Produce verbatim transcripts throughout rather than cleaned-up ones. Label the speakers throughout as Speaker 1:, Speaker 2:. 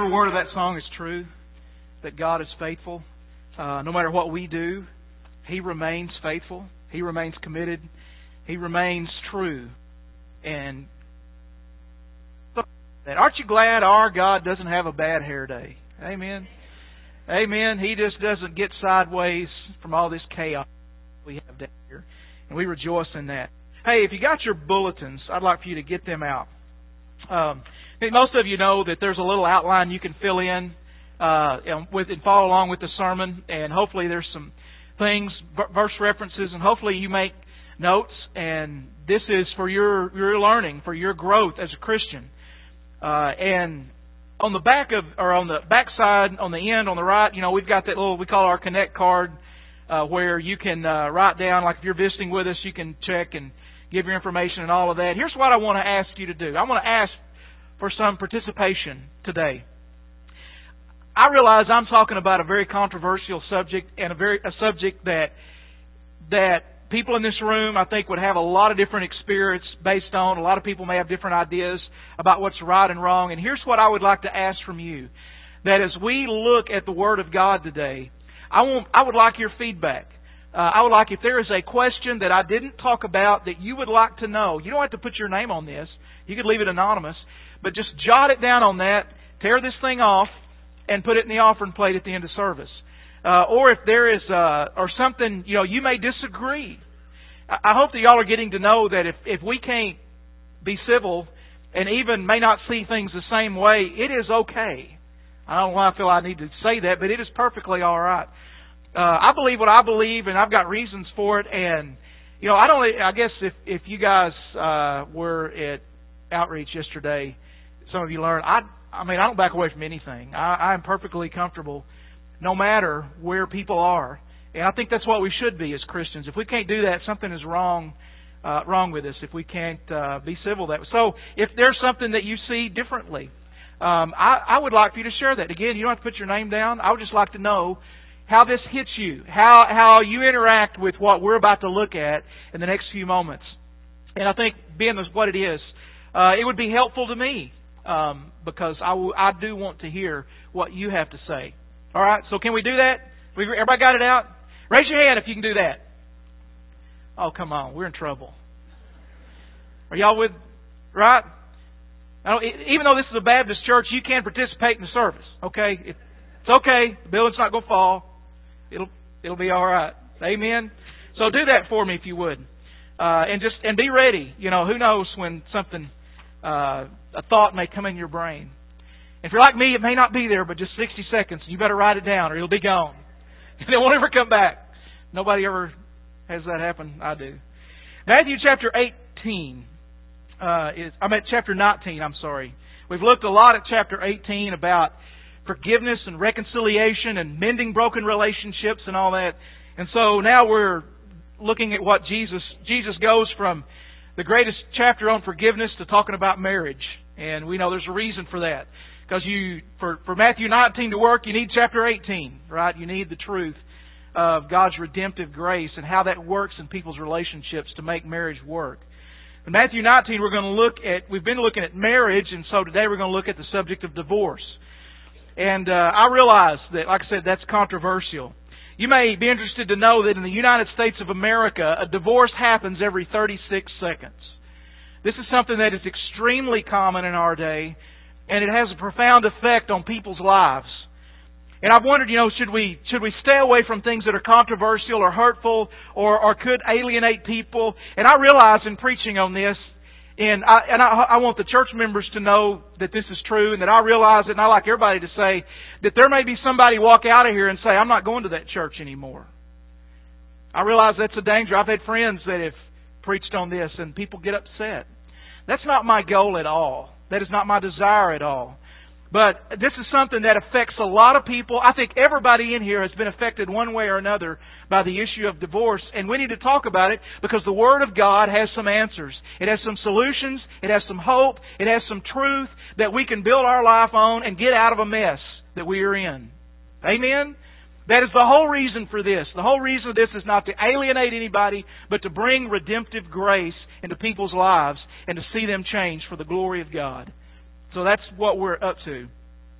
Speaker 1: every word of that song is true, that God is faithful. Uh, no matter what we do, He remains faithful. He remains committed. He remains true. And aren't you glad our God doesn't have a bad hair day? Amen. Amen. He just doesn't get sideways from all this chaos we have down here. And we rejoice in that. Hey, if you got your bulletins, I'd like for you to get them out. Um, I think most of you know that there's a little outline you can fill in uh, and, with, and follow along with the sermon. And hopefully there's some things, verse references, and hopefully you make notes. And this is for your, your learning, for your growth as a Christian. Uh, and on the back of, or on the back side, on the end, on the right, you know, we've got that little, we call our Connect card, uh, where you can uh, write down, like if you're visiting with us, you can check and give your information and all of that. Here's what I want to ask you to do. I want to ask for some participation today. I realize I'm talking about a very controversial subject, and a very a subject that that people in this room, I think, would have a lot of different experience based on. A lot of people may have different ideas about what's right and wrong. And here's what I would like to ask from you. That as we look at the Word of God today, I want, I would like your feedback. Uh, I would like, if there is a question that I didn't talk about that you would like to know, you don't have to put your name on this. You could leave it anonymous. But just jot it down on that, tear this thing off, and put it in the offering plate at the end of service. Uh, or if there is, uh, or something, you know, you may disagree. I hope that y'all are getting to know that if, if we can't be civil and even may not see things the same way, it is okay. I don't know why I feel I need to say that, but it is perfectly all right. Uh, I believe what I believe, and I've got reasons for it. And, you know, I don't, I guess if, if you guys, uh, were at Outreach yesterday, some of you learned, I, I mean, I don't back away from anything. I, I'm perfectly comfortable no matter where people are. And I think that's what we should be as Christians. If we can't do that, something is wrong uh, wrong with us if we can't uh, be civil that way. So if there's something that you see differently, um, I, I would like for you to share that. Again, you don't have to put your name down. I would just like to know how this hits you, how how you interact with what we're about to look at in the next few moments. And I think, being what it is, uh, it would be helpful to me um, because I, w- I do want to hear what you have to say. All right, so can we do that? We, everybody got it out? Raise your hand if you can do that. Oh, come on. We're in trouble. Are y'all with, right? Now, even though this is a Baptist church, you can participate in the service, okay? It's okay. The building's not going to fall. It'll it'll be all right. Amen? So do that for me if you would. Uh, and just and be ready. You know, who knows when something, uh, a thought may come in your brain. If you're like me, it may not be there, but just sixty seconds. You better write it down or it'll be gone. And it won't ever come back. Nobody ever has that happen. I do. Matthew chapter eighteen. Uh, is, I'm at chapter nineteen, I'm sorry. We've looked a lot at chapter eighteen about forgiveness and reconciliation and mending broken relationships and all that. And so now we're looking at what Jesus, Jesus goes from the greatest chapter on forgiveness to talking about marriage. And we know there's a reason for that. Because you, for, for Matthew nineteen to work, you need chapter eighteen, right? You need the truth of God's redemptive grace and how that works in people's relationships to make marriage work. In Matthew nineteen, we're going to look at, we've been looking at marriage, and so today we're going to look at the subject of divorce. And uh, I realize that, like I said, that's controversial. You may be interested to know that in the United States of America, a divorce happens every thirty-six seconds. This is something that is extremely common in our day, and it has a profound effect on people's lives. And I've wondered, you know, should we should we stay away from things that are controversial or hurtful or, or could alienate people? And I realize in preaching on this, and I, and I, I want the church members to know that this is true, and that I realize it, and I like everybody to say that there may be somebody walk out of here and say, I'm not going to that church anymore. I realize that's a danger. I've had friends that have preached on this, and people get upset. That's not my goal at all. That is not my desire at all. But this is something that affects a lot of people. I think everybody in here has been affected one way or another by the issue of divorce. And we need to talk about it because the Word of God has some answers. It has some solutions. It has some hope. It has some truth that we can build our life on and get out of a mess that we are in. Amen? That is the whole reason for this. The whole reason of this is not to alienate anybody, but to bring redemptive grace into people's lives and to see them change for the glory of God. So that's what we're up to.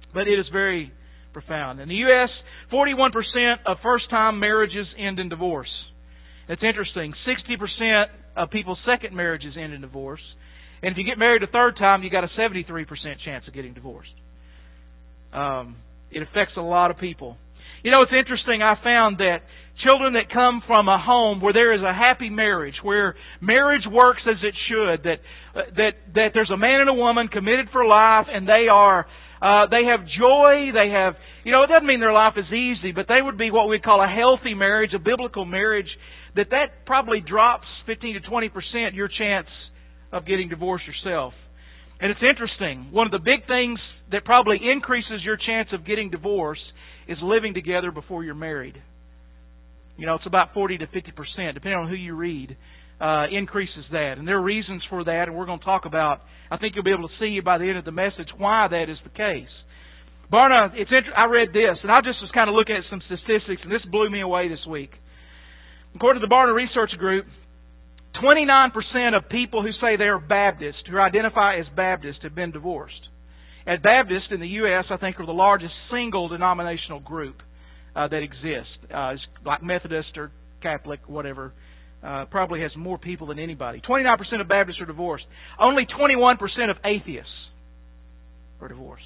Speaker 1: But it is very profound. In the U S, forty-one percent of first-time marriages end in divorce. It's interesting. sixty percent of people's second marriages end in divorce. And if you get married a third time, you got a seventy-three percent chance of getting divorced. Um, it affects a lot of people. You know, it's interesting. I found that children that come from a home where there is a happy marriage, where marriage works as it should, that uh, that that there's a man and a woman committed for life, and they are uh, they have joy. They have, you know, it doesn't mean their life is easy, but they would be what we call a healthy marriage, a biblical marriage. That that probably drops fifteen to twenty percent your chance of getting divorced yourself. And it's interesting. One of the big things that probably increases your chance of getting divorced is living together before you're married. You know, it's about forty to fifty percent, depending on who you read, uh, increases that. And there are reasons for that, and we're going to talk about, I think you'll be able to see by the end of the message why that is the case. Barna, it's inter- I read this, and I just was kind of looking at some statistics, and this blew me away this week. According to the Barna Research Group, twenty-nine percent of people who say they are Baptist, who identify as Baptist, have been divorced. And Baptist in the U S, I think, are the largest single denominational group uh, that exists. Uh, it's like Methodist or Catholic, whatever. Uh, probably has more people than anybody. twenty-nine percent of Baptists are divorced. Only twenty-one percent of atheists are divorced.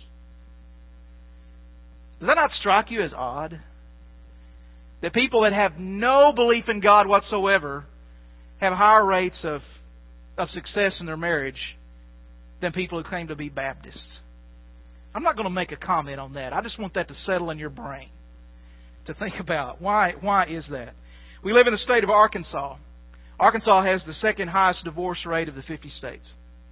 Speaker 1: Does that not strike you as odd? That people that have no belief in God whatsoever have higher rates of of success in their marriage than people who claim to be Baptists. I'm not going to make a comment on that. I just want that to settle in your brain, to think about why why is that. We live in the state of Arkansas. Arkansas has the second highest divorce rate of the fifty states.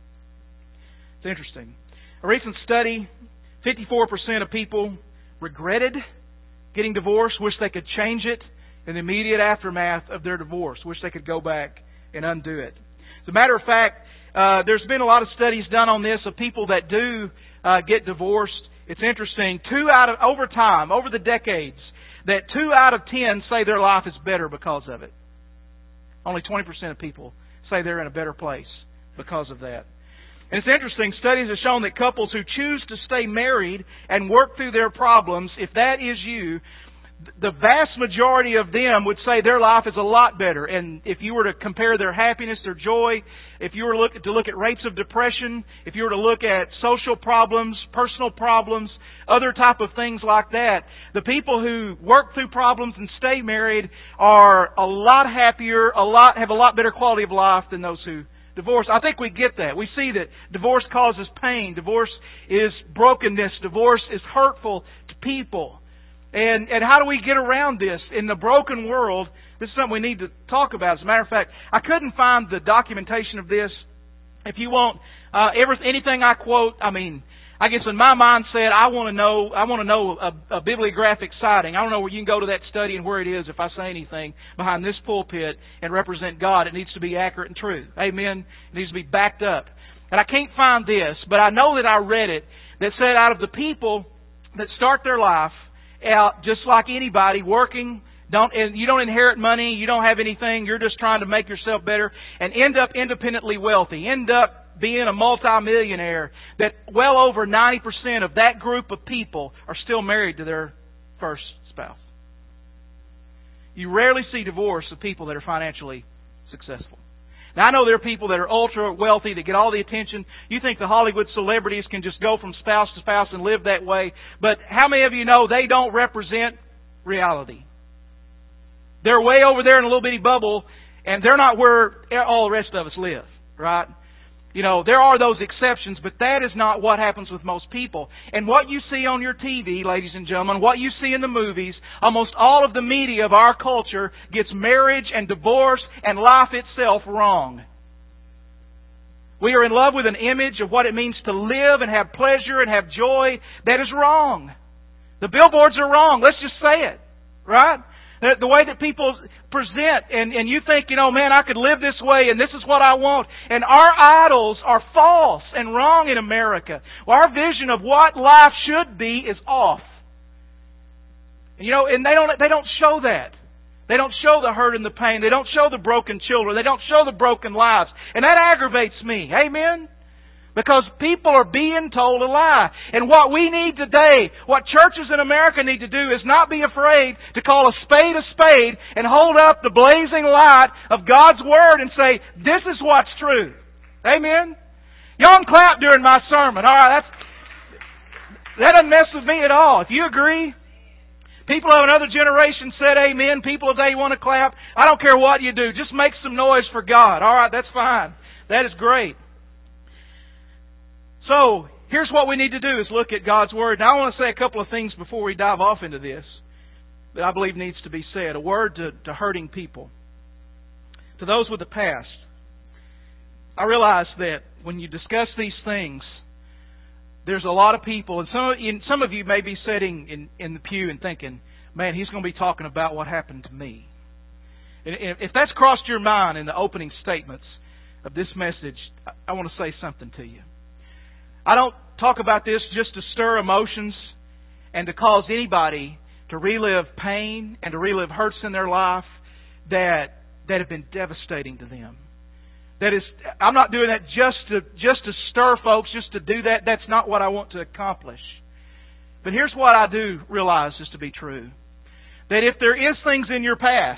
Speaker 1: It's interesting. A recent study, fifty-four percent of people regretted getting divorced, wish they could change it in the immediate aftermath of their divorce, wish they could go back and undo it. As a matter of fact, uh, there's been a lot of studies done on this of people that do uh, get divorced. It's interesting. Two out of over time, over the decades, that two out of ten say their life is better because of it. Only twenty percent of people say they're in a better place because of that. And it's interesting, studies have shown that couples who choose to stay married and work through their problems, if that is you, the vast majority of them would say their life is a lot better. And if you were to compare their happiness, their joy, if you were to look, to look at rates of depression, if you were to look at social problems, personal problems, other type of things like that, the people who work through problems and stay married are a lot happier, a lot have a lot better quality of life than those who divorce. I think we get that. We see that divorce causes pain. Divorce is brokenness. Divorce is hurtful to people. And and how do we get around this? In the broken world, this is something we need to talk about. As a matter of fact, I couldn't find the documentation of this. If you want uh, every, anything I quote, I mean, I guess in my mindset, I want to know. I want to know a, a bibliographic citing. I don't know where you can go to that study and where it is. If I say anything behind this pulpit and represent God, it needs to be accurate and true. Amen. It needs to be backed up. And I can't find this, but I know that I read it that said out of the people that start their life out just like anybody, working, don't and you don't inherit money, you don't have anything, you're just trying to make yourself better, and end up independently wealthy, end up being a multimillionaire, that well over ninety percent of that group of people are still married to their first spouse. You rarely see divorce of people that are financially successful. Now, I know there are people that are ultra wealthy that get all the attention. You think the Hollywood celebrities can just go from spouse to spouse and live that way. But how many of you know they don't represent reality? They're way over there in a little bitty bubble, and they're not where all the rest of us live, right? You know, there are those exceptions, but that is not what happens with most people. And what you see on your T V, ladies and gentlemen, what you see in the movies, almost all of the media of our culture gets marriage and divorce and life itself wrong. We are in love with an image of what it means to live and have pleasure and have joy. That is wrong. The billboards are wrong. Let's just say it, right? The way that people present, and, and you think, you know, man, I could live this way, and this is what I want. And our idols are false and wrong in America. Well, our vision of what life should be is off. You know, and they don't they don't show that. They don't show the hurt and the pain. They don't show the broken children. They don't show the broken lives. And that aggravates me. Amen? Because people are being told a lie. And what we need today, what churches in America need to do, is not be afraid to call a spade a spade and hold up the blazing light of God's Word and say, this is what's true. Amen? Y'all can clap during my sermon. All right, that's, that doesn't mess with me at all. If you agree, people of another generation said amen. People today want to clap. I don't care what you do. Just make some noise for God. All right, that's fine. That is great. So, here's what we need to do is look at God's Word. Now, I want to say a couple of things before we dive off into this that I believe needs to be said. A word to, to hurting people. To those with the past. I realize that when you discuss these things, there's a lot of people, and some, and some of you may be sitting in, in the pew and thinking, man, he's going to be talking about what happened to me. And if that's crossed your mind in the opening statements of this message, I want to say something to you. I don't talk about this just to stir emotions and to cause anybody to relive pain and to relive hurts in their life that that have been devastating to them. That is, I'm not doing that just to just to stir folks, just to do that. That's not what I want to accomplish. But here's what I do realize is to be true. That if there is things in your past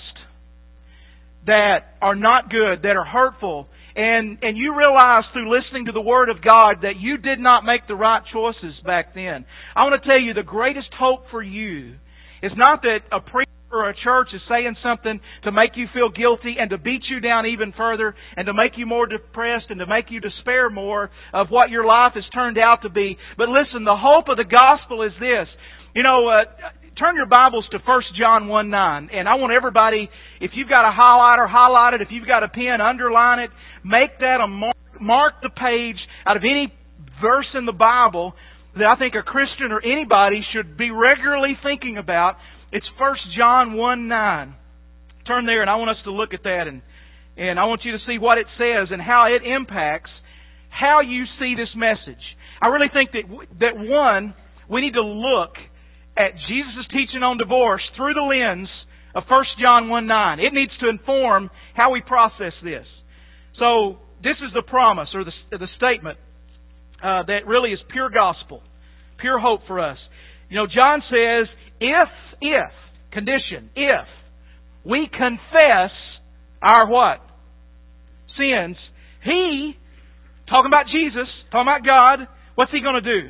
Speaker 1: that are not good, that are hurtful, And and you realize through listening to the Word of God that you did not make the right choices back then. I want to tell you the greatest hope for you is not that a preacher or a church is saying something to make you feel guilty and to beat you down even further and to make you more depressed and to make you despair more of what your life has turned out to be. But listen, the hope of the gospel is this. You know, uh, turn your Bibles to First John one nine. And I want everybody, if you've got a highlighter, highlight it. If you've got a pen, underline it. Make that a mark, mark the page out of any verse in the Bible that I think a Christian or anybody should be regularly thinking about. It's First John one nine. Turn there and I want us to look at that and, and I want you to see what it says and how it impacts how you see this message. I really think that, that one, we need to look at Jesus' teaching on divorce through the lens of First John one nine. It needs to inform how we process this. So, this is the promise, or the, the statement, uh, that really is pure gospel, pure hope for us. You know, John says, if, if, condition, if we confess our what? Sins, He, talking about Jesus, talking about God, what's He going to do?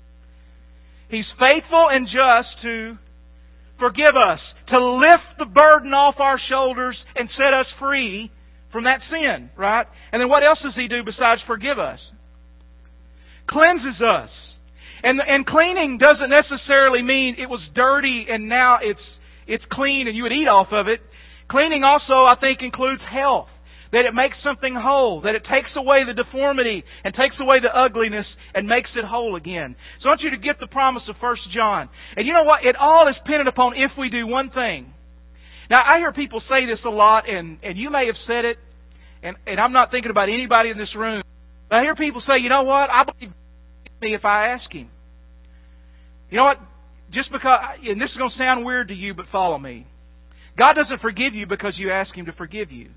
Speaker 1: He's faithful and just to forgive us, to lift the burden off our shoulders and set us free from that sin, right? And then what else does He do besides forgive us? Cleanses us. And and cleaning doesn't necessarily mean it was dirty and now it's it's clean and you would eat off of it. Cleaning also, I think, includes health. That it makes something whole. That it takes away the deformity and takes away the ugliness and makes it whole again. So I want you to get the promise of First John. And you know what? It all is dependent upon if we do one thing. Now, I hear people say this a lot, and, and you may have said it, and, and I'm not thinking about anybody in this room. But I hear people say, you know what? I believe me if I ask Him. You know what? Just because, and this is going to sound weird to you, but follow me. God doesn't forgive you because you ask Him to forgive you.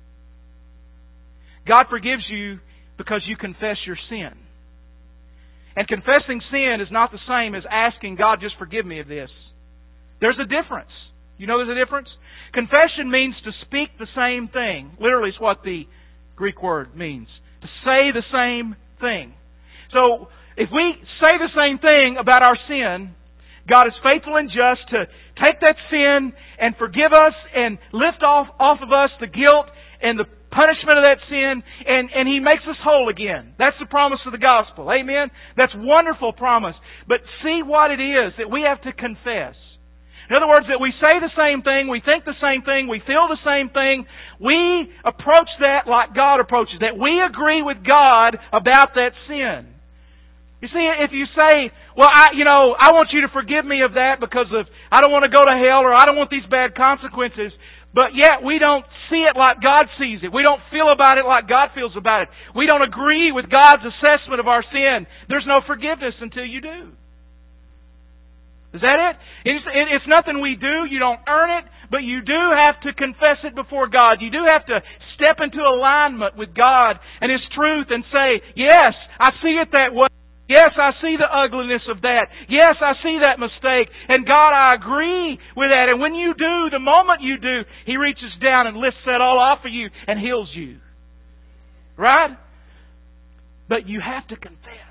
Speaker 1: God forgives you because you confess your sin. And confessing sin is not the same as asking God, just forgive me of this. There's a difference. You know there's a difference? Confession means to speak the same thing. Literally, it's what the Greek word means. To say the same thing. So, if we say the same thing about our sin, God is faithful and just to take that sin and forgive us and lift off, off of us the guilt and the punishment of that sin, and, and He makes us whole again. That's the promise of the gospel. Amen? That's a wonderful promise. But see what it is that we have to confess. In other words, that we say the same thing, we think the same thing, we feel the same thing. We approach that like God approaches that. We agree with God about that sin. You see, if you say, well, I, you know, I want you to forgive me of that because of I don't want to go to hell or I don't want these bad consequences, but yet we don't see it like God sees it. We don't feel about it like God feels about it. We don't agree with God's assessment of our sin. There's no forgiveness until you do. Is that it? It's, it's nothing we do. You don't earn it, but you do have to confess it before God. You do have to step into alignment with God and His truth and say, yes, I see it that way. Yes, I see the ugliness of that. Yes, I see that mistake. And God, I agree with that. And when you do, the moment you do, He reaches down and lifts that all off of you and heals you. Right? But you have to confess.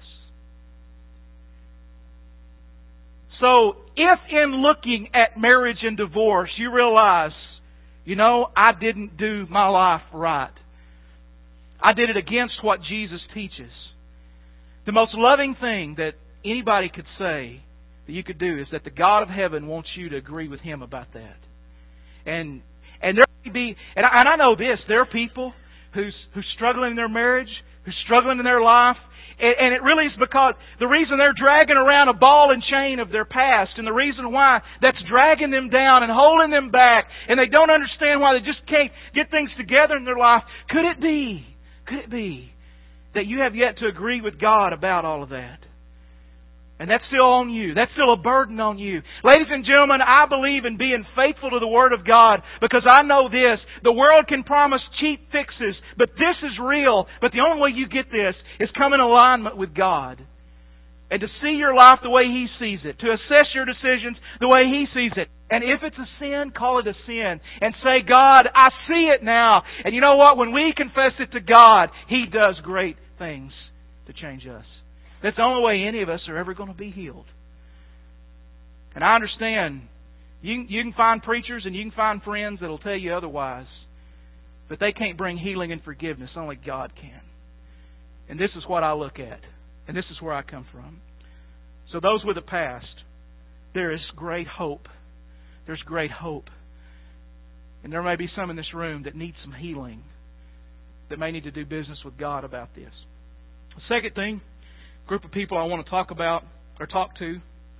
Speaker 1: So, if in looking at marriage and divorce, you realize, you know, I didn't do my life right. I did it against what Jesus teaches. The most loving thing that anybody could say that you could do is that the God of heaven wants you to agree with Him about that. And and there may be, and I, and I know this, there are people who's who's struggling in their marriage, who's struggling in their life, and, and it really is because the reason they're dragging around a ball and chain of their past, and the reason why that's dragging them down and holding them back, and they don't understand why they just can't get things together in their life. Could it be? Could it be that you have yet to agree with God about all of that? And that's still on you. That's still a burden on you. Ladies and gentlemen, I believe in being faithful to the Word of God because I know this. The world can promise cheap fixes, but this is real. But the only way you get this is come in alignment with God. And to see your life the way He sees it. To assess your decisions the way He sees it. And if it's a sin, call it a sin. And say, God, I see it now. And you know what? When we confess it to God, He does great things to change us. That's the only way any of us are ever going to be healed. And I understand, you, you can find preachers and you can find friends that will tell you otherwise. But they can't bring healing and forgiveness. Only God can. And this is what I look at. And this is where I come from. So those with the past, there is great hope. There's great hope. And there may be some in this room that need some healing, that may need to do business with God about this. The second thing, group of people I want to talk about or talk to.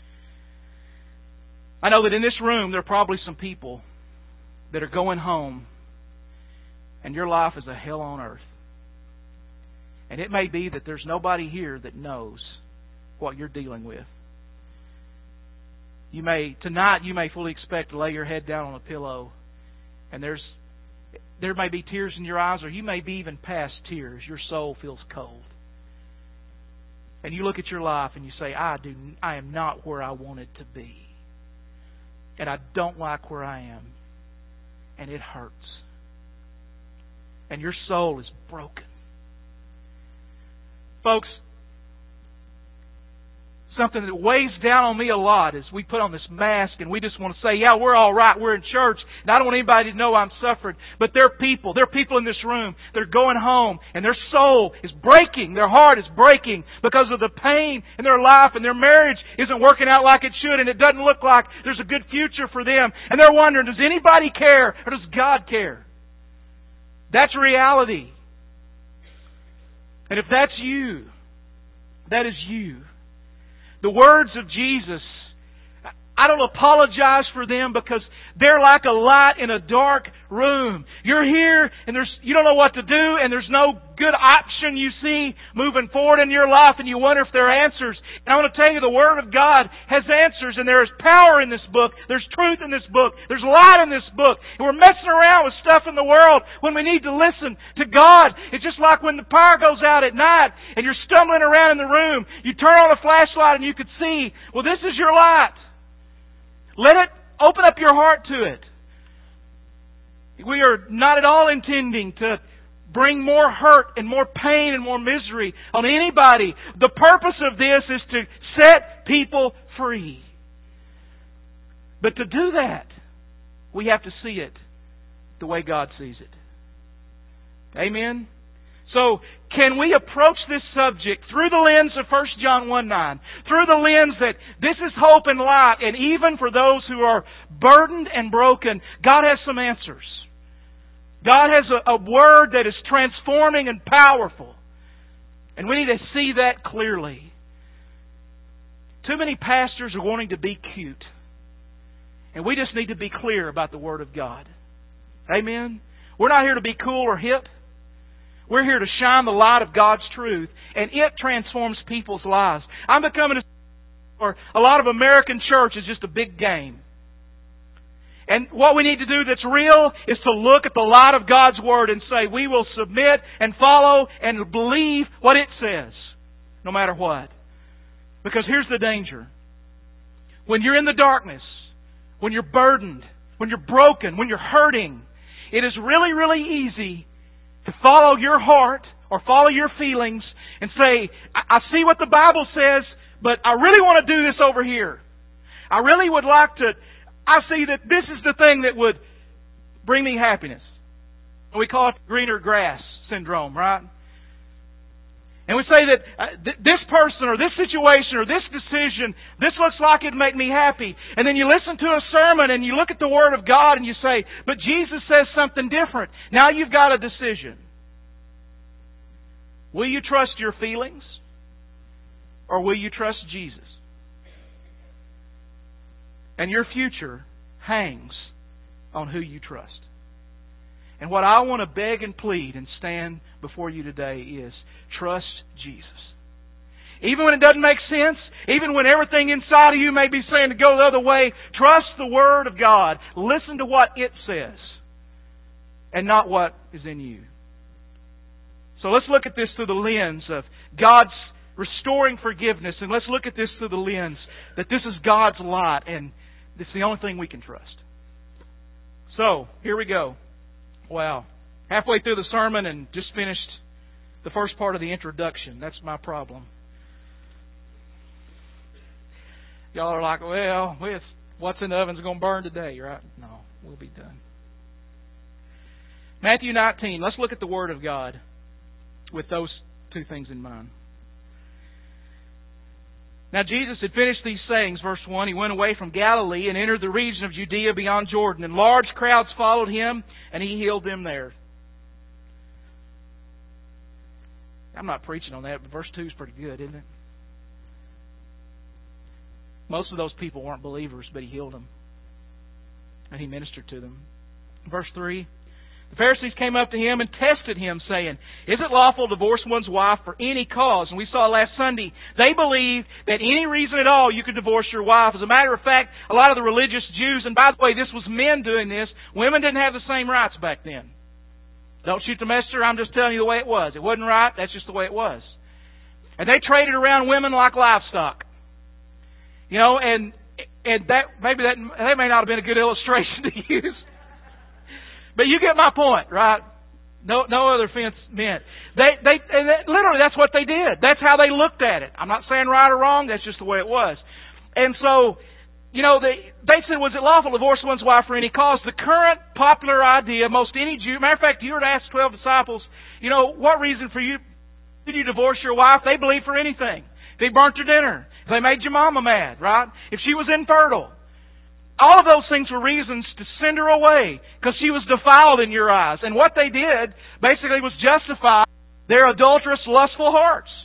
Speaker 1: I know that in this room there are probably some people that are going home and your life is a hell on earth. And it may be that there's nobody here that knows what you're dealing with. You may tonight you may fully expect to lay your head down on a pillow and there's there may be tears in your eyes, or you may be even past tears. Your soul feels cold. And you look at your life and you say, I do I am not where I wanted to be. And I don't like where I am. And it hurts. And your soul is broken. Folks, something that weighs down on me a lot is we put on this mask and we just want to say, yeah, we're all right, we're in church, and I don't want anybody to know I'm suffering. But there are people, there are people in this room that are going home and their soul is breaking, their heart is breaking because of the pain in their life, and their marriage isn't working out like it should, and it doesn't look like there's a good future for them. And they're wondering, does anybody care or does God care? That's reality. And if that's you, that is you. The words of Jesus, I don't apologize for them because they're like a light in a dark room. You're here and there's you don't know what to do and there's no good option you see moving forward in your life and you wonder if there are answers. And I want to tell you the Word of God has answers, and there is power in this book. There's truth in this book. There's light in this book. And we're messing around with stuff in the world when we need to listen to God. It's just like when the power goes out at night and you're stumbling around in the room. You turn on a flashlight and you could see, well, this is your light. Let it open up your heart to it. We are not at all intending to bring more hurt and more pain and more misery on anybody. The purpose of this is to set people free. But to do that, we have to see it the way God sees it. Amen? So, can we approach this subject through the lens of First John one nine? Through the lens that this is hope and light, and even for those who are burdened and broken, God has some answers. God has a, a Word that is transforming and powerful. And we need to see that clearly. Too many pastors are wanting to be cute. And we just need to be clear about the Word of God. Amen? We're not here to be cool or hip. We're here to shine the light of God's truth, and it transforms people's lives. I'm becoming a... or a lot of American church is just a big game. And what we need to do that's real is to look at the light of God's Word and say, we will submit and follow and believe what it says, no matter what. Because here's the danger. When you're in the darkness, when you're burdened, when you're broken, when you're hurting, it is really, really easy to follow your heart or follow your feelings and say, I, I see what the Bible says, but I really want to do this over here. I really would like to... I see that this is the thing that would bring me happiness. We call it the greener grass syndrome, right? And we say that uh, th- this person or this situation or this decision, this looks like it'd make me happy. And then you listen to a sermon and you look at the Word of God and you say, but Jesus says something different. Now you've got a decision. Will you trust your feelings or will you trust Jesus? And your future hangs on who you trust. And what I want to beg and plead and stand before you today is trust Jesus. Even when it doesn't make sense, even when everything inside of you may be saying to go the other way, trust the Word of God. Listen to what it says and not what is in you. So let's look at this through the lens of God's restoring forgiveness, and let's look at this through the lens that this is God's light and it's the only thing we can trust. So, here we go. Wow. Halfway through the sermon and just finished the first part of the introduction. That's my problem. Y'all are like, well, what's in the oven's going to burn today, right? No, we'll be done. Matthew nineteen. Let's look at the Word of God with those two things in mind. Now Jesus had finished these sayings, verse one. He went away from Galilee and entered the region of Judea beyond Jordan. And large crowds followed Him, and He healed them there. I'm not preaching on that, but verse two is pretty good, isn't it? Most of those people weren't believers, but He healed them. And He ministered to them. Verse three. The Pharisees came up to Him and tested Him, saying, is it lawful to divorce one's wife for any cause? And we saw last Sunday, they believed that any reason at all you could divorce your wife. As a matter of fact, a lot of the religious Jews, and by the way, this was men doing this, women didn't have the same rights back then. Don't shoot the messenger, I'm just telling you the way it was. It wasn't right, that's just the way it was. And they traded around women like livestock. You know, and and that maybe that, that may not have been a good illustration to use. But you get my point, right? No, no other offense meant. They, they, and that, literally, that's what they did. That's how they looked at it. I'm not saying right or wrong. That's just the way it was. And so, you know, they, they said, was it lawful to divorce one's wife for any cause? The current popular idea, most any Jew, matter of fact, you were to ask twelve disciples, you know, what reason for you did you divorce your wife? They believed for anything. If they burnt your dinner, if they made your mama mad, right? If she was infertile. All of those things were reasons to send her away because she was defiled in your eyes. And what they did basically was justify their adulterous, lustful hearts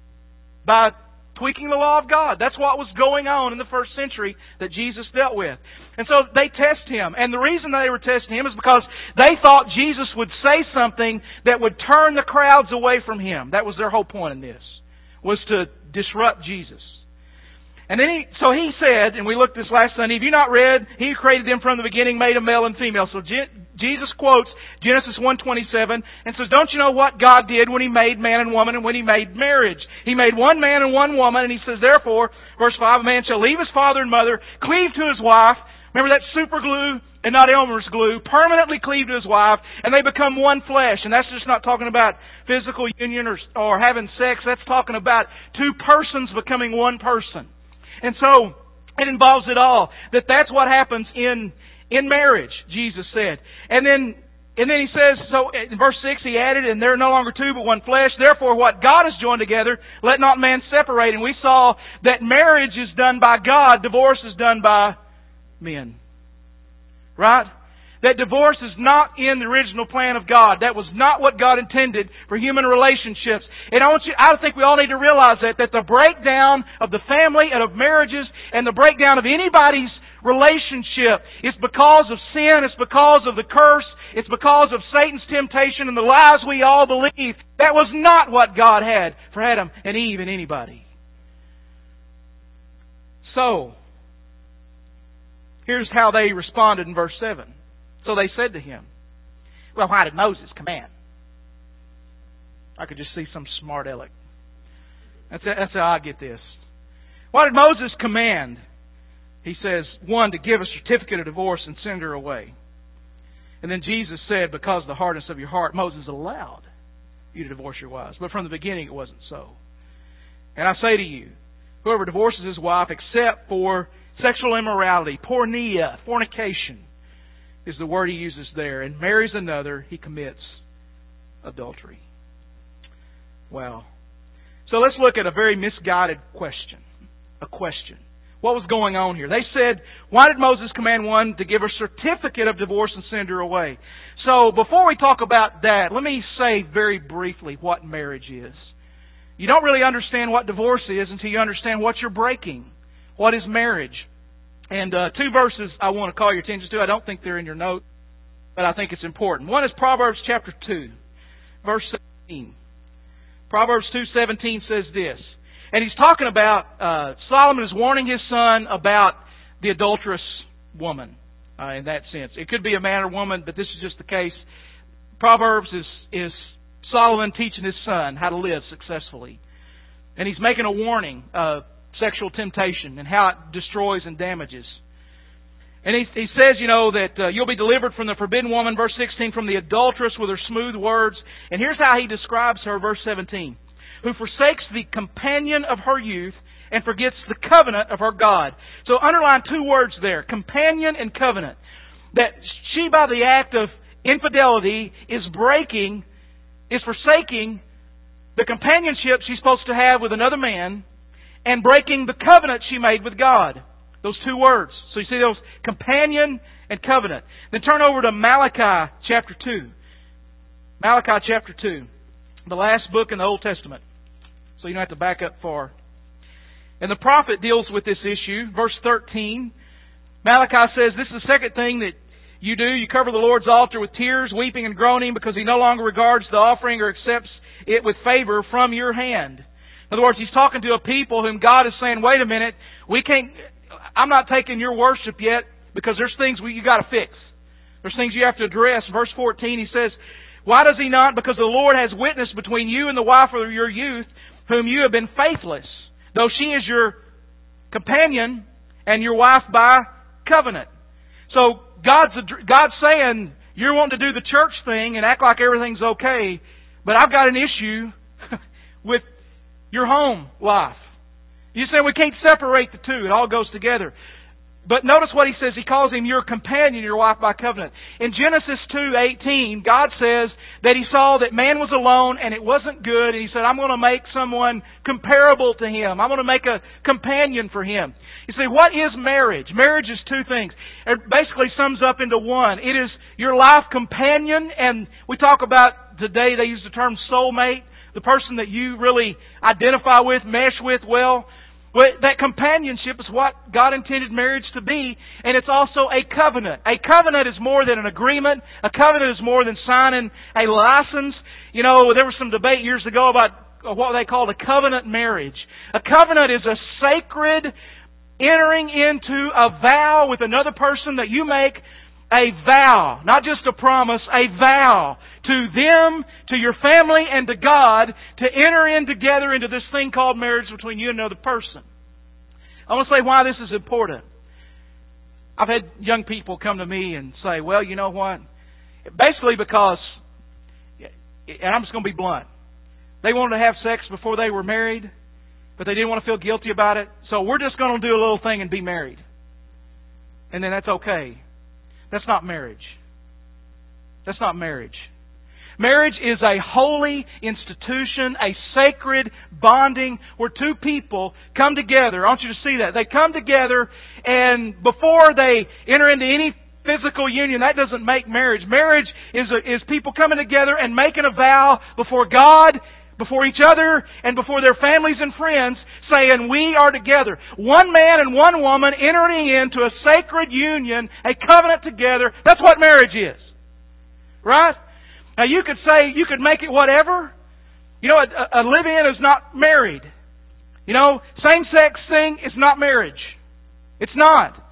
Speaker 1: by tweaking the law of God. That's what was going on in the first century that Jesus dealt with. And so they test Him. And the reason they were testing Him is because they thought Jesus would say something that would turn the crowds away from Him. That was their whole point in this, was to disrupt Jesus. And then he, so he said, and we looked this last Sunday, have you not read, He who created them from the beginning made them male and female. So Je- Jesus quotes Genesis one twenty-seven and says, don't you know what God did when He made man and woman and when He made marriage? He made one man and one woman, and He says, therefore, verse five, a man shall leave his father and mother, cleave to his wife. Remember that super glue and not Elmer's glue, permanently cleave to his wife, and they become one flesh. And that's just not talking about physical union or, or having sex. That's talking about two persons becoming one person. And so, it involves it all. That that's what happens in, in marriage, Jesus said. And then, and then He says, so in verse six, He added, and they're no longer two but one flesh. Therefore, what God has joined together, let not man separate. And we saw that marriage is done by God, divorce is done by men. Right? That divorce is not in the original plan of God. That was not what God intended for human relationships. And I want you, I think we all need to realize that, that the breakdown of the family and of marriages and the breakdown of anybody's relationship is because of sin, it's because of the curse, it's because of Satan's temptation and the lies we all believe. That was not what God had for Adam and Eve and anybody. So, Here's how they responded in verse seven. So they said to him, well, why did Moses command? I could just see some smart aleck. That's, that's how I get this. Why did Moses command? He says, one, to give a certificate of divorce and send her away. And then Jesus said, because of the hardness of your heart, Moses allowed you to divorce your wives. But from the beginning it wasn't so. And I say to you, whoever divorces his wife except for sexual immorality, porneia, fornication, is the word he uses there, and marries another, he commits adultery. Wow. So let's look at a very misguided question. A question. What was going on here? They said, why did Moses command one to give a certificate of divorce and send her away? So before we talk about that, let me say very briefly what marriage is. You don't really understand what divorce is until you understand what you're breaking. What is marriage? And uh, two verses I want to call your attention to. I don't think they're in your note, but I think it's important. One is Proverbs chapter two, verse seventeen. Proverbs two seventeen says this. And he's talking about, uh, Solomon is warning his son about the adulterous woman, uh, in that sense. It could be a man or woman, but this is just the case. Proverbs is, is Solomon teaching his son how to live successfully. And he's making a warning of sexual temptation and how it destroys and damages. And he, he says, you know, that uh, you'll be delivered from the forbidden woman, verse sixteen, from the adulteress with her smooth words. And here's how he describes her, verse seventeen. Who forsakes the companion of her youth and forgets the covenant of her God. So underline two words there, companion and covenant. That she, by the act of infidelity, is breaking, is forsaking the companionship she's supposed to have with another man and breaking the covenant she made with God. Those two words. So you see those, companion and covenant. Then turn over to Malachi chapter two. Malachi chapter two. The last book in the Old Testament. So you don't have to back up far. And the prophet deals with this issue. Verse thirteen. Malachi says, this is the second thing that you do. You cover the Lord's altar with tears, weeping and groaning, because He no longer regards the offering or accepts it with favor from your hand. In other words, He's talking to a people whom God is saying, wait a minute, we can't, I'm not taking your worship yet because there's things we, you got to fix. There's things you have to address. Verse fourteen, he says, why does He not? Because the Lord has witness between you and the wife of your youth, whom you have been faithless, though she is your companion and your wife by covenant. So God's God's saying, you're wanting to do the church thing and act like everything's okay, but I've got an issue with your home life. You say we can't separate the two. It all goes together. But notice what He says. He calls him your companion, your wife by covenant. In Genesis two eighteen, God says that He saw that man was alone and it wasn't good. And He said, I'm going to make someone comparable to him. I'm going to make a companion for him. You see, what is marriage? Marriage is two things. It basically sums up into one. It is your life companion. And we talk about today, they use the term soulmate. The person that you really identify with, mesh with well. But that companionship is what God intended marriage to be, and it's also a covenant. A covenant is more than an agreement. A covenant is more than signing a license. You know, there was some debate years ago about what they called a covenant marriage. A covenant is a sacred entering into a vow with another person that you make a vow, not just a promise, a vow to them, to your family, and to God to enter in together into this thing called marriage between you and another person. I want to say why this is important. I've had young people come to me and say, well, you know what? Basically because, and I'm just going to be blunt, they wanted to have sex before they were married, but they didn't want to feel guilty about it, so we're just going to do a little thing and be married. And then that's okay. That's not marriage. That's not marriage. Marriage is a holy institution, a sacred bonding where two people come together. I want you to see that. They come together, and before they enter into any physical union, that doesn't make marriage. Marriage is a, is people coming together and making a vow before God, before each other, and before their families and friends, saying, we are together. One man and one woman entering into a sacred union, a covenant together. That's what marriage is. Right? Now you could say, you could make it whatever. You know, a, a live-in is not married. You know, same-sex thing is not marriage. It's not.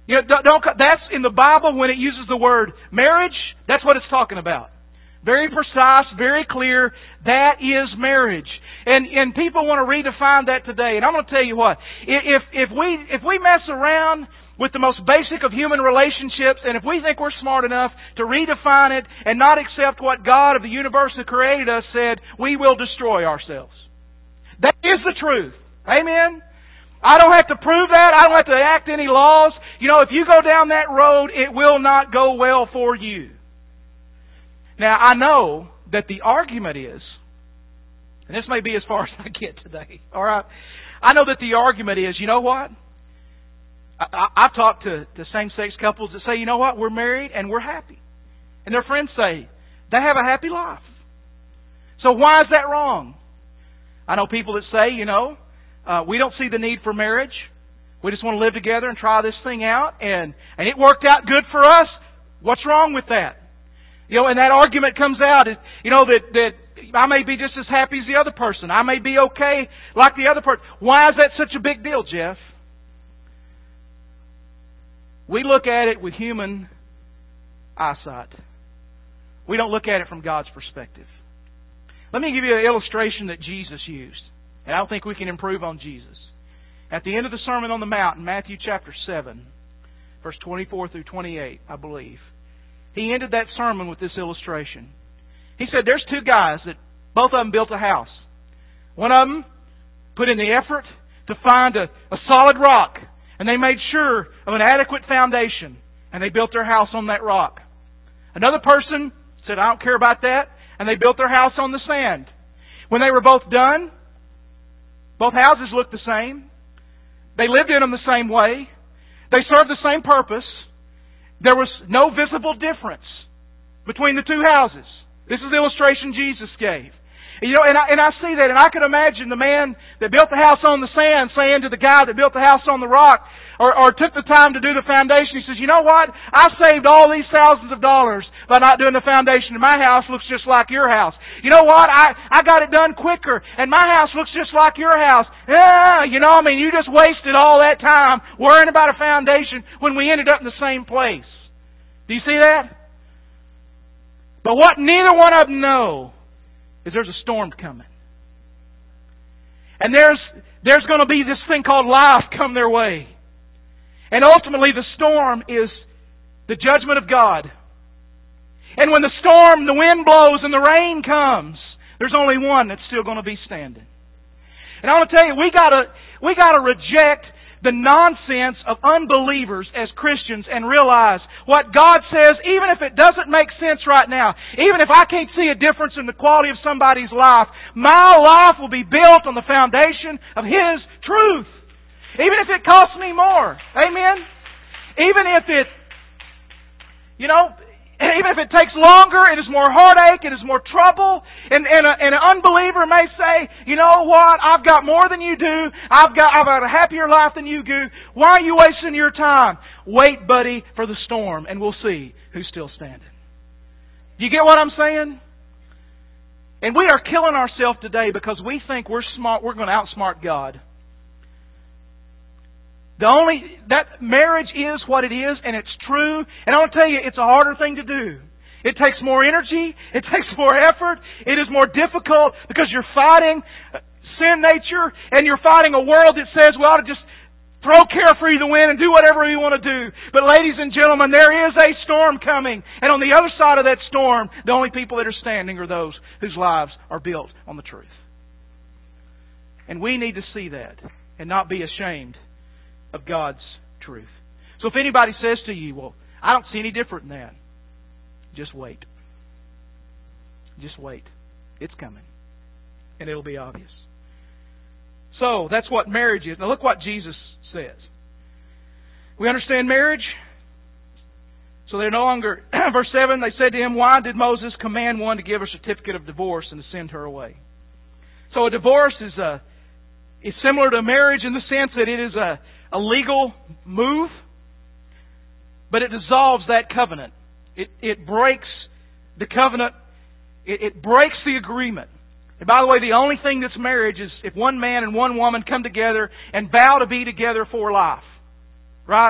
Speaker 1: You know, don't, don't, that's in the Bible when it uses the word marriage, that's what it's talking about. Very precise, very clear. That is marriage. And and people want to redefine that today. And I'm going to tell you what. If if we if we mess around with the most basic of human relationships, and if we think we're smart enough to redefine it and not accept what God of the universe who created us said, we will destroy ourselves. That is the truth. Amen? I don't have to prove that. I don't have to enact any laws. You know, if you go down that road, it will not go well for you. Now, I know that the argument is, and this may be as far as I get today, all right? I know that the argument is, you know what? I, I, I've talked to, to same-sex couples that say, you know what? We're married and we're happy. And their friends say, they have a happy life. So why is that wrong? I know people that say, you know, uh, we don't see the need for marriage. We just want to live together and try this thing out. And, and it worked out good for us. What's wrong with that? You know, and that argument comes out, you know, that, that I may be just as happy as the other person. I may be okay like the other person. Why is that such a big deal, Jeff? We look at it with human eyesight. We don't look at it from God's perspective. Let me give you an illustration that Jesus used. And I don't think we can improve on Jesus. At the end of the Sermon on the Mount in Matthew chapter seven, verse twenty-four through twenty-eight, I believe, he ended that sermon with this illustration. He said there's two guys that both of them built a house. One of them put in the effort to find a, a solid rock, and they made sure of an adequate foundation, and they built their house on that rock. Another person said, I don't care about that, and they built their house on the sand. When they were both done, both houses looked the same. They lived in them the same way. They served the same purpose. There was no visible difference between the two houses. This is the illustration Jesus gave. You know, and I, and I see that, and I can imagine the man that built the house on the sand saying to the guy that built the house on the rock, or, or took the time to do the foundation, he says, you know what? I saved all these thousands of dollars by not doing the foundation, and my house looks just like your house. You know what? I, I got it done quicker, and my house looks just like your house. Yeah, you know, I mean, you just wasted all that time worrying about a foundation when we ended up in the same place. Do you see that? But what neither one of them know is there's a storm coming. And there's there's going to be this thing called life come their way. And ultimately the storm is the judgment of God. And when the storm, the wind blows and the rain comes, there's only one that's still going to be standing. And I want to tell you, we gotta we gotta reject the nonsense of unbelievers as Christians and realize what God says, even if it doesn't make sense right now, even if I can't see a difference in the quality of somebody's life, my life will be built on the foundation of His truth. Even if it costs me more. Amen? Even if it, you know, even if it takes longer, it is more heartache, it is more trouble, and, and, a, and an unbeliever may say, you know what, I've got more than you do, I've got, I've got a happier life than you do, why are you wasting your time? Wait, buddy, for the storm, and we'll see who's still standing. Do you get what I'm saying? And we are killing ourselves today because we think we're smart, we're going to outsmart God. The only, that marriage is what it is, and it's true. And I want to tell you, it's a harder thing to do. It takes more energy. It takes more effort. It is more difficult because you're fighting sin nature, and you're fighting a world that says we ought to just throw carefree to the wind and do whatever we want to do. But ladies and gentlemen, there is a storm coming. And on the other side of that storm, the only people that are standing are those whose lives are built on the truth. And we need to see that and not be ashamed of God's truth. So if anybody says to you, well, I don't see any different than that, just wait. Just wait. It's coming. And it'll be obvious. So, that's what marriage is. Now look what Jesus says. We understand marriage. So they're no longer, verse seven, they said to him, why did Moses command one to give a certificate of divorce and to send her away? So a divorce is a, is similar to marriage in the sense that it is a A legal move, but it dissolves that covenant. It, it breaks the covenant. It, it breaks the agreement. And by the way, the only thing that's marriage is if one man and one woman come together and vow to be together for life. Right?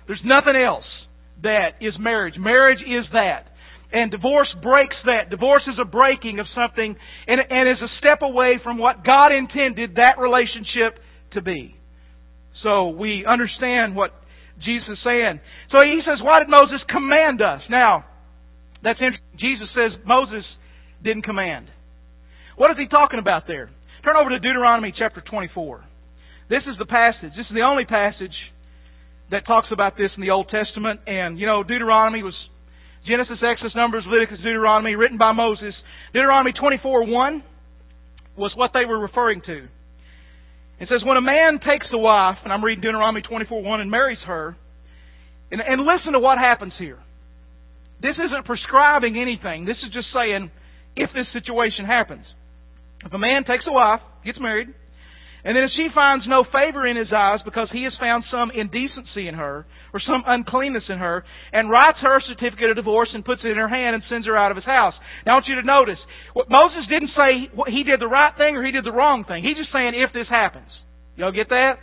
Speaker 1: There's nothing else that is marriage. Marriage is that. And divorce breaks that. Divorce is a breaking of something and, and is a step away from what God intended that relationship to be. So we understand what Jesus is saying. So he says, why did Moses command us? Now, that's interesting. Jesus says Moses didn't command. What is he talking about there? Turn over to Deuteronomy chapter twenty-four. This is the passage. This is the only passage that talks about this in the Old Testament. And, you know, Deuteronomy was Genesis, Exodus, Numbers, Leviticus, Deuteronomy, written by Moses. Deuteronomy twenty-four one was what they were referring to. It says, when a man takes a wife, and I'm reading Deuteronomy twenty-four one, and marries her, and, and listen to what happens here. This isn't prescribing anything. This is just saying, if this situation happens. If a man takes a wife, gets married, and then if she finds no favor in his eyes because he has found some indecency in her or some uncleanness in her, and writes her a certificate of divorce and puts it in her hand and sends her out of his house. Now I want you to notice, what Moses didn't say he did the right thing or he did the wrong thing. He's just saying if this happens. Y'all get that?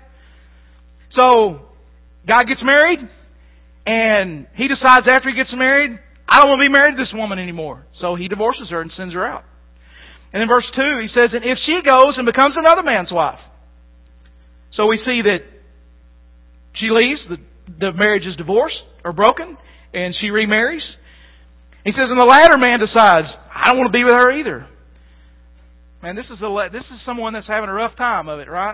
Speaker 1: So, guy gets married, and he decides after he gets married, I don't want to be married to this woman anymore. So he divorces her and sends her out. And in verse two, he says, and if she goes and becomes another man's wife. So we see that she leaves, the, the marriage is divorced or broken, and she remarries. He says, and the latter man decides, I don't want to be with her either. Man, this is a, this is someone that's having a rough time of it, right?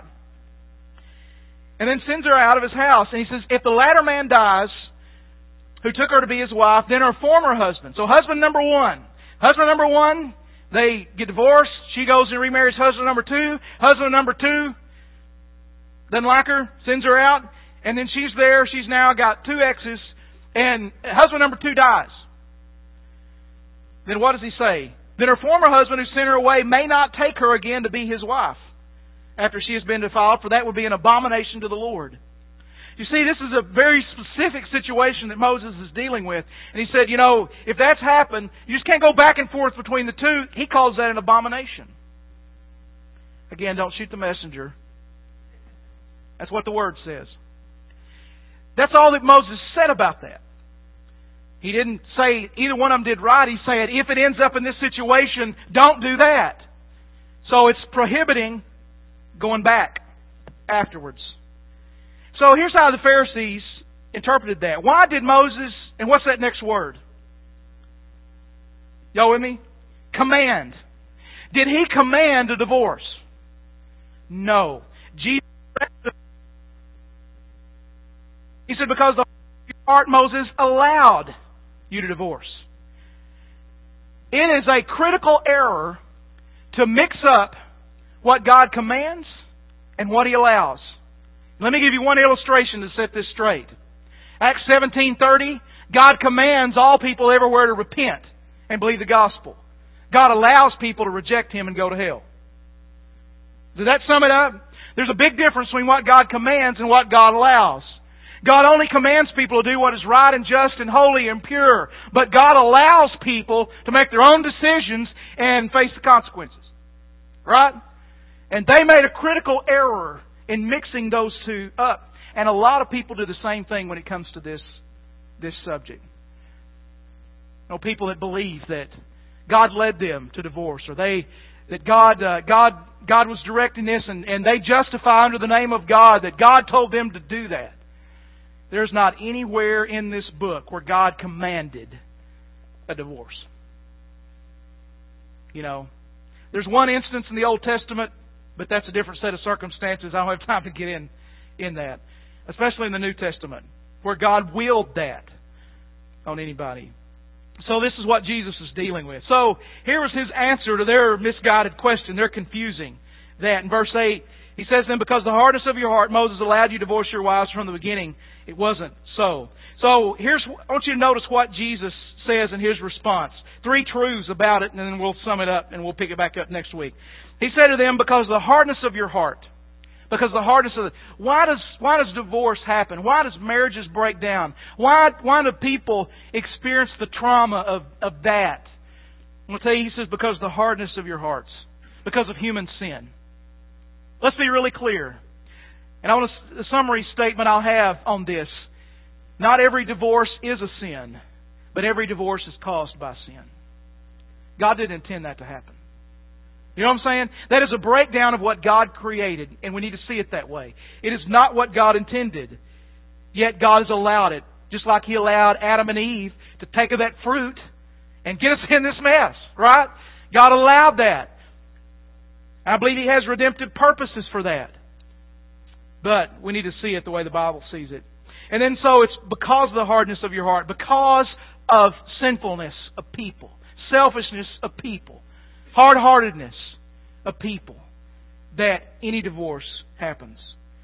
Speaker 1: And then sends her out of his house. And he says, if the latter man dies, who took her to be his wife, then her former husband. So husband number one. Husband number one, they get divorced. She goes and remarries husband number two. Husband number two doesn't like her, sends her out. And then she's there. She's now got two exes. And husband number two dies. Then what does he say? Then her former husband who sent her away may not take her again to be his wife after she has been defiled, for that would be an abomination to the Lord. You see, this is a very specific situation that Moses is dealing with. And he said, you know, if that's happened, you just can't go back and forth between the two. He calls that an abomination. Again, don't shoot the messenger. That's what the Word says. That's all that Moses said about that. He didn't say either one of them did right. He said, if it ends up in this situation, don't do that. So it's prohibiting going back afterwards. So here's how the Pharisees interpreted that. Why did Moses, and what's that next word? Y'all with me? Command. Did he command a divorce? No. Jesus, he said, because the heart Moses allowed you to divorce. It is a critical error to mix up what God commands and what He allows. Let me give you one illustration to set this straight. Acts seventeen thirty, God commands all people everywhere to repent and believe the gospel. God allows people to reject Him and go to hell. Does that sum it up? There's a big difference between what God commands and what God allows. God only commands people to do what is right and just and holy and pure. But God allows people to make their own decisions and face the consequences. Right? And they made a critical error in mixing those two up. And a lot of people do the same thing when it comes to this, this subject. You know, people that believe that God led them to divorce, or they that God uh, God God was directing this, and, and they justify under the name of God that God told them to do that. There's not anywhere in this book where God commanded a divorce. You know, there's one instance in the Old Testament, but that's a different set of circumstances. I don't have time to get in, in that. Especially in the New Testament, where God willed that on anybody. So this is what Jesus is dealing with. So here was His answer to their misguided question. They're confusing that. In verse eight, He says, then because the hardness of your heart, Moses allowed you to divorce your wives from the beginning. It wasn't so. So here's, I want you to notice what Jesus says in His response. Three truths about it, and then we'll sum it up and we'll pick it back up next week. He said to them, because the hardness of your heart, because the hardness of the, why does why does divorce happen? Why does marriages break down? Why why do people experience the trauma of, of that? I'm going to tell you, He says, because the hardness of your hearts, because of human sin. Let's be really clear. And I want a, a summary statement I'll have on this. not every divorce is a sin, but every divorce is caused by sin. God didn't intend that to happen. You know what I'm saying? That is a breakdown of what God created, and we need to see it that way. It is not what God intended, yet God has allowed it. Just like He allowed Adam and Eve to take of that fruit and get us in this mess, right? God allowed that. I believe He has redemptive purposes for that. But we need to see it the way the Bible sees it. And then so it's because of the hardness of your heart, because of sinfulness of people, selfishness of people, hard-heartedness of people, that any divorce happens.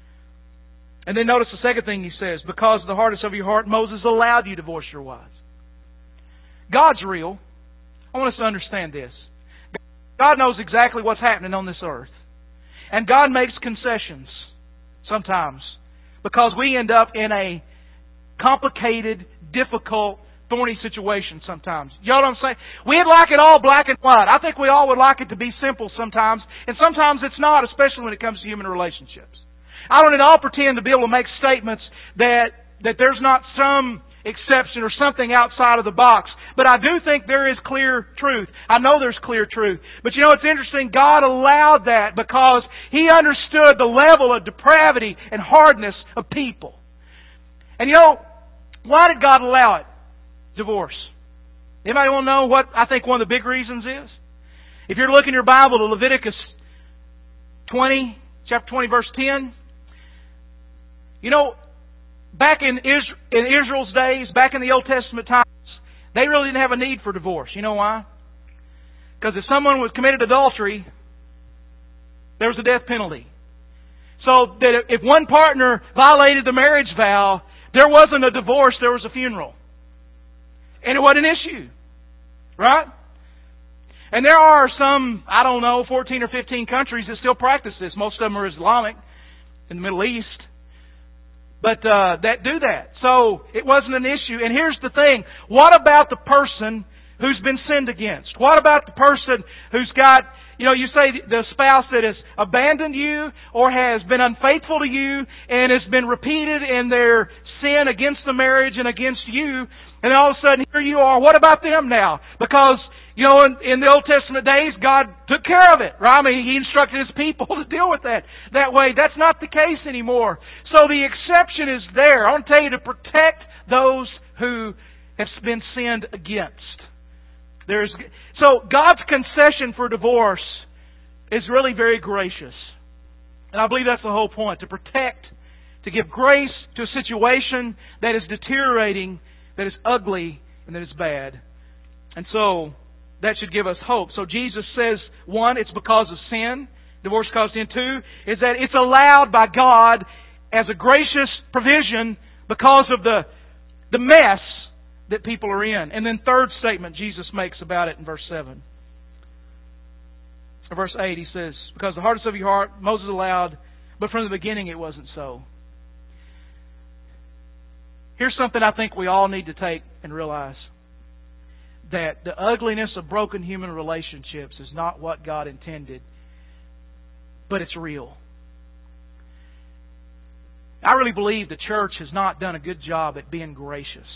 Speaker 1: And then notice the second thing He says, because of the hardness of your heart, Moses allowed you to divorce your wives. God's real. I want us to understand this. God knows exactly what's happening on this earth. And God makes concessions sometimes because we end up in a complicated, difficult, thorny situation sometimes. You know what I'm saying? We'd like it all black and white. I think we all would like it to be simple sometimes. And sometimes it's not, especially when it comes to human relationships. I don't at all pretend to be able to make statements that, that there's not some exception or something outside of the box. But I do think there is clear truth. I know there's clear truth. But you know, it's interesting. God allowed that because He understood the level of depravity and hardness of people. And you know, why did God allow it? Divorce. Anybody want to know what I think one of the big reasons is? If you're looking in your Bible to Leviticus twenty, chapter twenty, verse ten, you know, back in Israel's days, back in the Old Testament times, they really didn't have a need for divorce. You know why? Because if someone was committed adultery, there was a death penalty. So that if one partner violated the marriage vow, there wasn't a divorce, there was a funeral. And it wasn't an issue. Right? And there are some, I don't know, fourteen or fifteen countries that still practice this. Most of them are Islamic in the Middle East. But uh, that do that. So it wasn't an issue. And here's the thing. What about the person who's been sinned against? What about the person who's got, you know, you say the spouse that has abandoned you or has been unfaithful to you and has been repeated in their sin against the marriage and against you. And then all of a sudden, here you are. What about them now? Because, you know, in, in the Old Testament days, God took care of it, right? I mean, He instructed His people to deal with that that way. That's not the case anymore. So the exception is there. I want to tell you to protect those who have been sinned against. There's so God's concession for divorce is really very gracious. And I believe that's the whole point, to protect, to give grace to a situation that is deteriorating, that is ugly, and that is bad. And so that should give us hope. So Jesus says, one, it's because of sin. Divorce caused sin. Two, is that it's allowed by God as a gracious provision because of the, the mess that people are in. And then third statement Jesus makes about it in verse seven. In verse eight He says, because the hardness of your heart, Moses allowed, but from the beginning it wasn't so. Here's something I think we all need to take and realize. That the ugliness of broken human relationships is not what God intended, but it's real. I really believe the church has not done a good job at being gracious.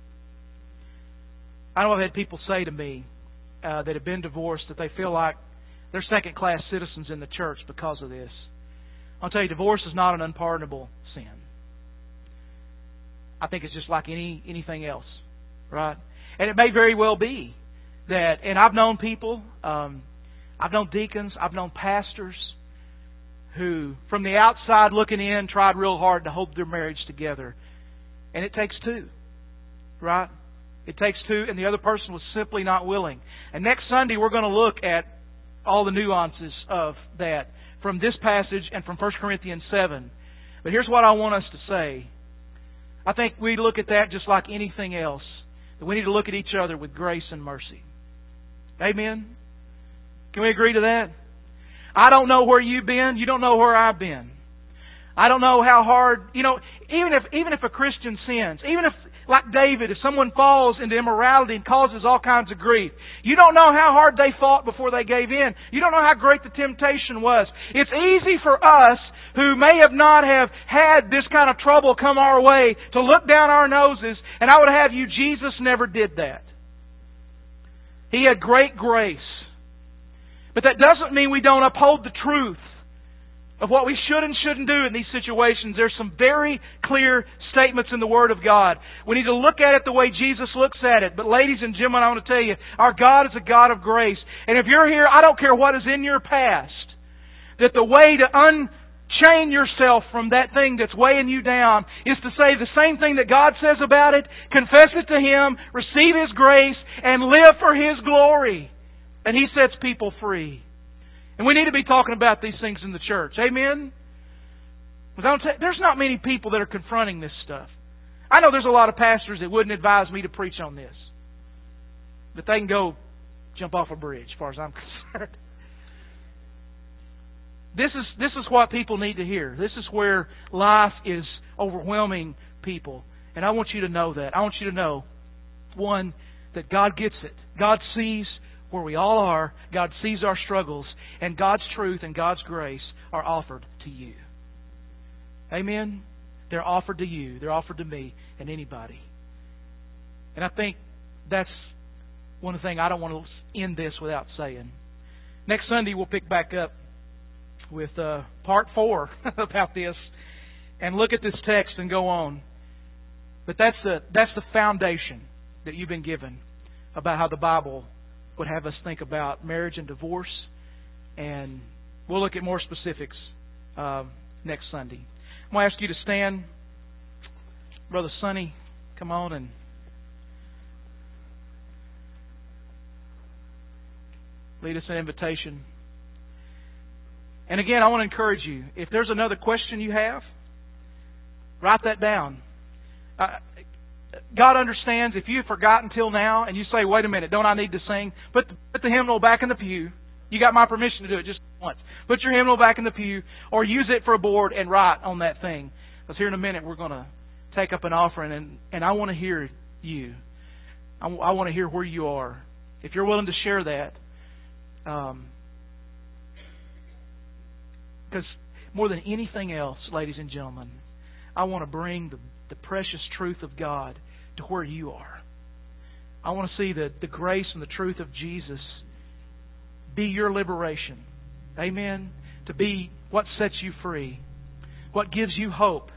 Speaker 1: I know I've had people say to me uh, that have been divorced that they feel like they're second-class citizens in the church because of this. I'll tell you, divorce is not an unpardonable sin. I think it's just like any anything else, right? And it may very well be that, and I've known people, um, I've known deacons, I've known pastors who, from the outside looking in, tried real hard to hold their marriage together. And it takes two, right? It takes two, and the other person was simply not willing. And next Sunday we're going to look at all the nuances of that from this passage and from First Corinthians seven. But here's what I want us to say. I think we look at that just like anything else. That we need to look at each other with grace and mercy. Amen? Can we agree to that? I don't know where you've been. You don't know where I've been. I don't know how hard, you know, even if even if a Christian sins, even if, like David, if someone falls into immorality and causes all kinds of grief, you don't know how hard they fought before they gave in. You don't know how great the temptation was. It's easy for us who may have not have had this kind of trouble come our way to look down our noses, and I would have you, Jesus never did that. He had great grace. But that doesn't mean we don't uphold the truth of what we should and shouldn't do in these situations. There's some very clear statements in the Word of God. We need to look at it the way Jesus looks at it. But ladies and gentlemen, I want to tell you, our God is a God of grace. And if you're here, I don't care what is in your past, that the way to unchain yourself from that thing that's weighing you down is to say the same thing that God says about it, confess it to Him, receive His grace, and live for His glory. And He sets people free. And we need to be talking about these things in the church. Amen? There's not many people that are confronting this stuff. I know there's a lot of pastors that wouldn't advise me to preach on this. But they can go jump off a bridge, as far as I'm concerned. This is, this is what people need to hear. This is where life is overwhelming people. And I want you to know that. I want you to know, one, that God gets it. God sees where we all are. God sees our struggles. And God's truth and God's grace are offered to you. Amen? They're offered to you. They're offered to me and anybody. And I think that's one thing I don't want to end this without saying. Next Sunday we'll pick back up with uh, part four about this and look at this text and go on. But that's the that's the foundation that you've been given about how the Bible would have us think about marriage and divorce. And we'll look at more specifics um, next Sunday. I'm going to ask you to stand. Brother Sonny, come on and lead us in invitation. And again, I want to encourage you, if there's another question you have, write that down. Uh, God understands if you've forgotten till now and you say, wait a minute, don't I need to sing? Put the, put the hymnal back in the pew. You got my permission to do it just once. Put your hymnal back in the pew or use it for a board and write on that thing. Because here in a minute we're going to take up an offering and, and I want to hear you. I, I want to hear where you are. If you're willing to share that, um, because more than anything else, ladies and gentlemen, I want to bring the, the precious truth of God to where you are. I want to see the, the grace and the truth of Jesus be your liberation. Amen? To be what sets you free. What gives you hope.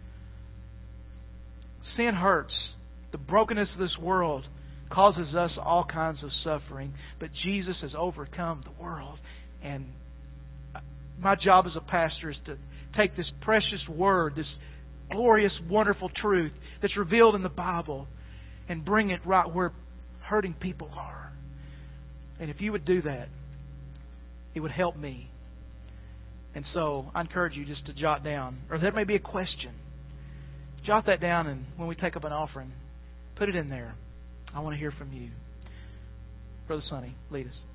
Speaker 1: Sin hurts. The brokenness of this world causes us all kinds of suffering. But Jesus has overcome the world. And my job as a pastor is to take this precious word, this glorious, wonderful truth that's revealed in the Bible, and bring it right where hurting people are. And if you would do that, it would help me. And so I encourage you just to jot down, or there may be a question. Jot that down, and when we take up an offering, put it in there. I want to hear from you. Brother Sonny, lead us.